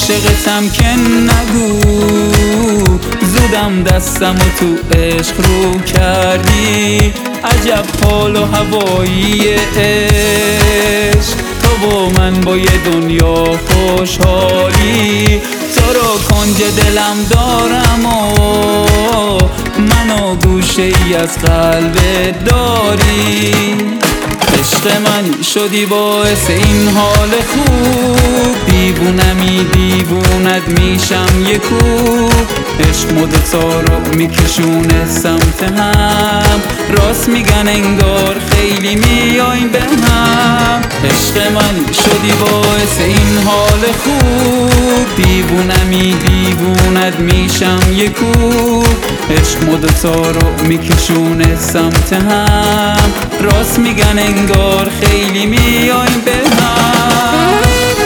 عاشقتم که نگو، زودم دستمو تو عشق رو کردی. عجب حال و هوایی عشق، تو و من با یه دنیا خوشحالی. تو رو کنج دلم دارم و منو گوشه ای از قلبت داری. عشق من شدی باعث این حال خوب، دیوونمی دیوونت میشم یکو. عشق مدتا رو میکشونه سمت هم، راست میگن انگار خیلی میایم به هم. عشق من شدی باعث این حال خوب، دیوونمی دیوونت میشم یکو. عشق مدتا رو میکشونه سمت هم، راست میگن انگار خیلی میایم به هم.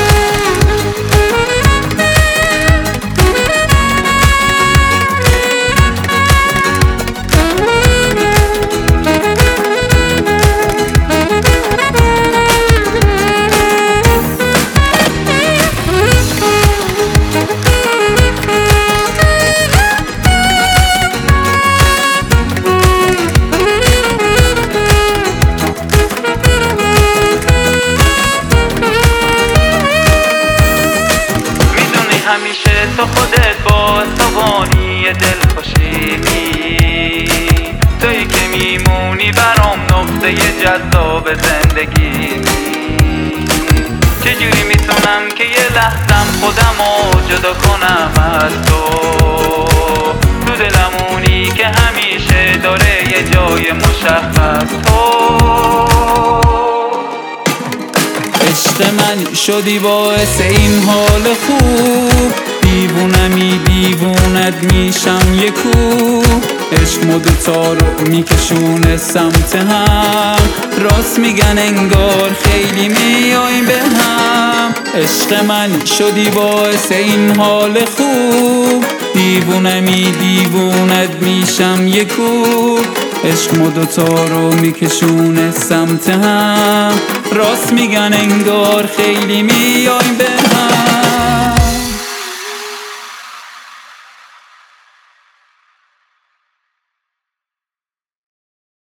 همیشه تو خودت با صبانی دلخوشیمی، تویی که میمونی برام نقطه جذاب زندگی. چجوری میتونم که یه لحظم خودمو جدا کنم از تو، تو دلمونی که همیشه داره یه جای مشخص تو. عشق من شدی باعث این حال خوب، دیوونمی دیوونت میشم یکو. عشق مدتا رو میکشونه سمت هم، راست میگن انگار خیلی میایم به هم. عشق من شدی باعث این حال خوب، دیوونمی دیوونت میشم یکو. عشق مدتا رو میکشونه سمت هم، راست میگن انگار خیلی میایم به هم.